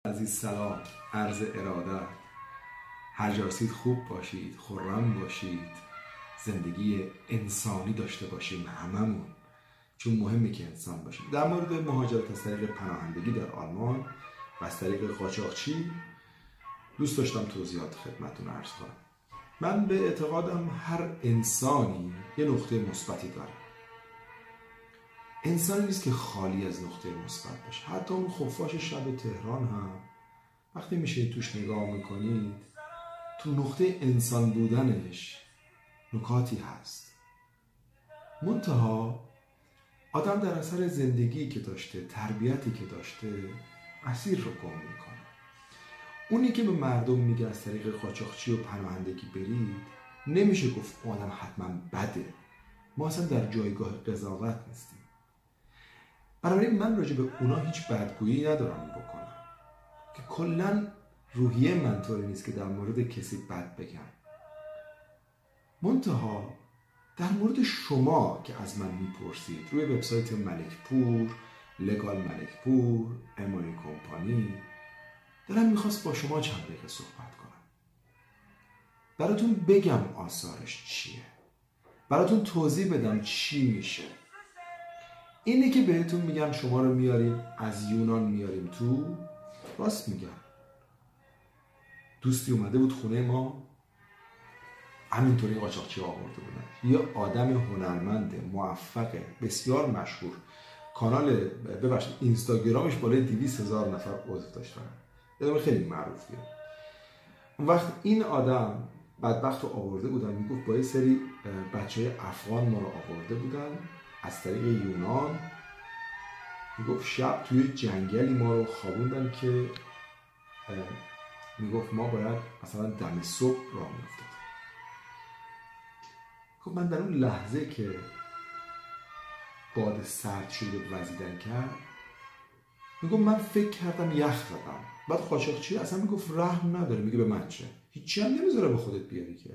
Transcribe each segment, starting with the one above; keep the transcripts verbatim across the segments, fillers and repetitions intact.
عزیز سلام، عرض ارادت. هر جا رسید خوب باشید، خرم باشید، زندگی انسانی داشته باشیم هممون، چون مهمه که انسان باشیم. در مورد مهاجرت از طریق پناهندگی در آلمان و از طریق قاچاقچی دوست داشتم توضیحات خدمتتون عرض کنم. من به اعتقادم هر انسانی یه نقطه مثبتی داره. انسانی نیست که خالی از نقطه مثبت باشه. حتی اون خفاش شب تهران هم وقتی میشه توش نگاه میکنید، تو نقطه انسان بودنش نکاتی هست. منتها آدم در اثر زندگی که داشته، تربیتی که داشته، مسیر رو گم میکنه. اونی که به مردم میگه از طریق قاچاقچی و پناهندگی برید، نمیشه گفت اون آدم حتما بده. ما اصلا در جایگاه قضاوت نیستیم. بنابراین من راجع به اونا هیچ بدگویی ندارم بکنم، که کلا روحیه من طوری نیست که در مورد کسی بد بگم. منتها در مورد شما که از من میپرسید روی وبسایت ملکپور، لگال ملکپور، امانی کمپانی، دلم میخواست با شما چند دقیقه صحبت کنم، براتون بگم آثارش چیه، براتون توضیح بدم چی میشه. اینه که بهتون میگم شما رو میاریم از یونان میاریم تو، راست میگم. دوستی اومده بود خونه ما، همینطوری قاچاقچی آورده بودن. یه آدم هنرمند موفق بسیار مشهور، کانال ببخشید اینستاگرامش بالای دویست هزار نفر عضو داشتن، یه آدم خیلی معروفیه. اون وقت این آدم بدبخت رو آورده بودن، میگفت با یه سری بچه های افغان ما رو آورده بودن از طریق یونان. میگفت شب توی جنگلی ما رو خوابوندن که میگفت ما باید مثلا دم صبح راه میافتاد. خب من در اون لحظه که باد سرد شده وزیدن کرد، میگفت من فکر کردم یخ زدم. بعد قاچاقچی اصلا میگفت رحم نداره، میگه به من چه؟ هیچی هم نمیذاره به خودت بیاری که.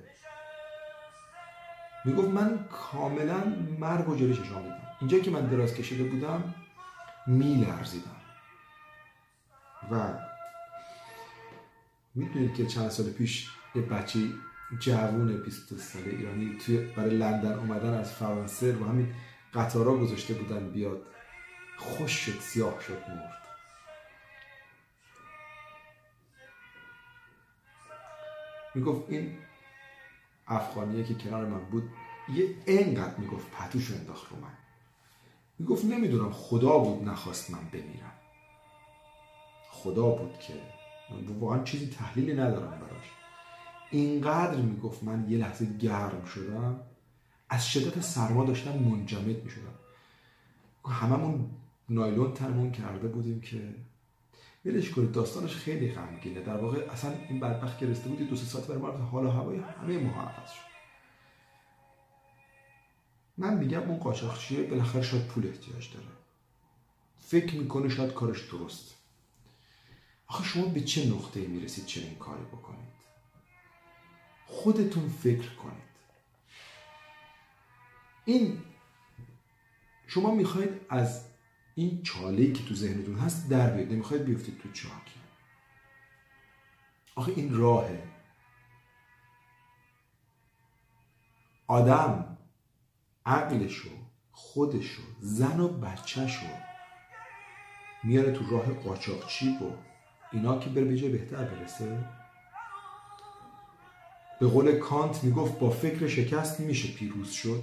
میگفت من کاملا مرگ و جلوی چشام دیدم. اینجا که من دراز کشیده بودم میلرزیدم. و میدونید که چند سال پیش یه بچه جوون بیست و دو ساله ایرانی توی برای لندن اومدن از فرانسه رو همین قطارا گذاشته بودن بیاد، خوش شد، سیاه شد، مرد. میگفت این افغانیه که کنار من بود یه اینقدر میگفت پتوشو انداخت رو من. میگفت نمیدونم خدا بود نخواست من بمیرم، خدا بود که واقعا چیزی تحلیلی ندارم براش. اینقدر میگفت من یه لحظه گرم شدم، از شدت سرما داشتم منجمد میشدم. هممون نایلون تنمون کرده بودیم که ولش کنید، داستانش خیلی غمگینه. در واقع اصلا این بدبخت که رسیده بود دو سه ساعت برای ما حال و هوای همه ما عوض شد. من میگم اون قاچاقچیه بالاخره شاید پول احتیاج داره، فکر میکنه شاید کارش درست. آخه شما به چه نقطه‌ای میرسید چنین کاری بکنید؟ خودتون فکر کنید. این شما میخواید از این چاله‌ای که تو ذهنتون هست در بیاید، نمیخواید بیفتید تو چاکی. آخه این راهه. آدم عقلشو، خودشو، زن و بچهشو میاره تو راه قاچاقچی و اینا که بره به جای بهتر برسه. به قول کانت میگفت با فکر شکست میشه پیروز شد.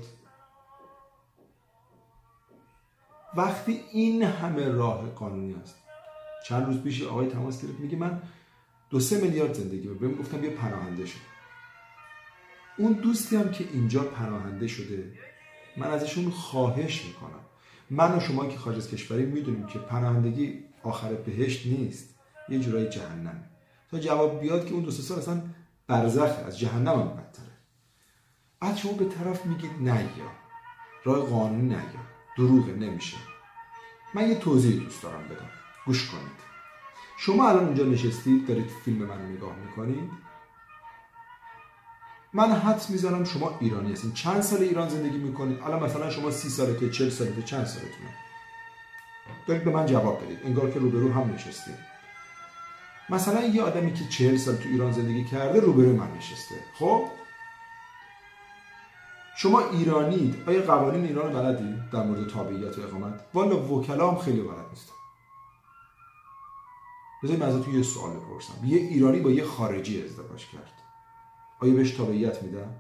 وقتی این همه راه قانونی هست. چند روز پیش آقای تماس گرفت، میگه من دو سه میلیارد زندگی رو بهم گفتم بیا پناهنده شد. اون دوستی هم که اینجا پناهنده شده، من ازشون خواهش میکنم، من و شما که خارج از کشوری میدونیم که پناهندگی آخر بهشت نیست، یه جورای جهنم. تا جواب بیاد که اون دو سه سال اصلا برزخ، از جهنم هم بدتره. بعد شما به طرف میگید نه یا راه قانونی، نه یا دروغه، نمیشه. من یه توضیح دوست دارم بدم، گوش کنید. شما الان اونجا نشستید دارید فیلم منو نگاه میکنید. من حدس میذارم شما ایرانی هستین، چند سال ایران زندگی میکنید؟ الان مثلا شما سی سالته، چهل سالته، چند سالتونه؟ دارید به من جواب بدید، انگار که روبرو هم نشستید. مثلا یه آدمی که چهل سال تو ایران زندگی کرده روبروی من نشسته. خب شما ایرانید، آیا قوانین ایران رو بلدید در مورد تابعیت و اقامت؟ والا وکلا هم خیلی بلد نیستن. بذارید من ازتون یه سوال بپرسم. یه ایرانی با یه خارجی ازدواج کرد، آیا بهش تابعیت میدن؟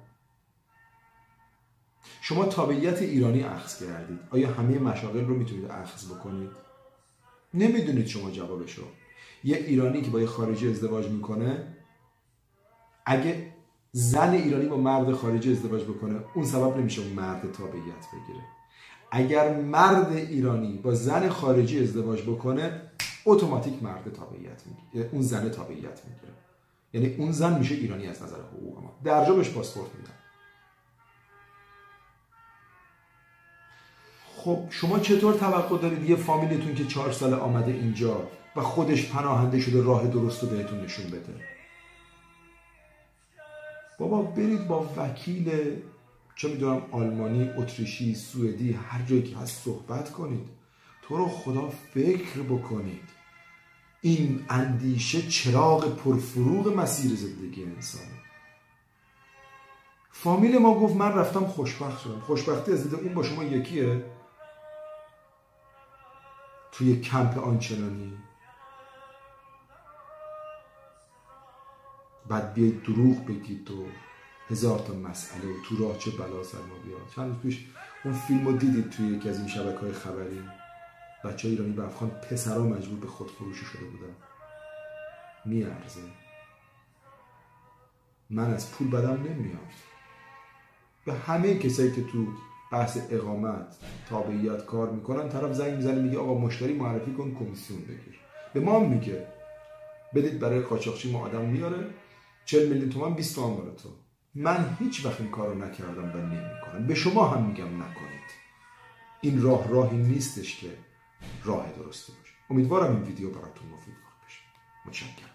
شما تابعیت ایرانی اخذ کردید، آیا همه مشاغل رو میتونید اخذ بکنید؟ نمیدونید شما جوابشو. یه ایرانی که با یه خارجی ازدواج میکنه، اگه زن ایرانی با مرد خارجی ازدواج بکنه، اون سبب نمیشه اون مرد تابعیت بگیره. اگر مرد ایرانی با زن خارجی ازدواج بکنه، اتوماتیک مرد تابعیت میگیره، اون زن تابعیت میگیره. یعنی اون زن میشه ایرانی از نظر حقوق ما، درجا بهش پاسپورت میدن. خب شما چطور توقع دارید یه فامیلتون که چهار سال آمده اینجا و خودش پناهنده شده راه درست رو بهتون نشون بده؟ بابا برید با وکیل چه میدونم آلمانی، اتریشی، سوئدی، هر جایی که هست صحبت کنید. تو رو خدا فکر بکنید. این اندیشه چراغ پرفروغ مسیر زندگی انسانه. فامیل ما گفت من رفتم خوشبخت شدم. خوشبختی از دید اون با شما یکیه؟ توی کمپ آنچنانی بعد بیایید دروغ بگید و هزار تا مسئله و تو راه چه بلا سر ما بیاد. چند روز پیش اون فیلم رو دیدید توی یکی از این شبکه‌های خبری؟ بچه ایرانی به افغان پسرها مجبور به خودفروشی شده بودن. میارزه. من از پول بدم نمیاد. به همه کسایی که تو بحث اقامت تابعیت کار میکنن طرف زنگ میزنه میگه آقا مشتری معرفی کن کمیسیون بگیر. به ما هم میگه بدید برای قاچاقچی ما آدم میاره چهل میلیون تومان بیست تومن برای تو. من هیچ وقت این کارو نکردم و نمیکنم. به شما هم میگم نکنید. این راه راهی نیستش که راه درستی باشه. امیدوارم این ویدیو براتون مفید بشه. متشکرم.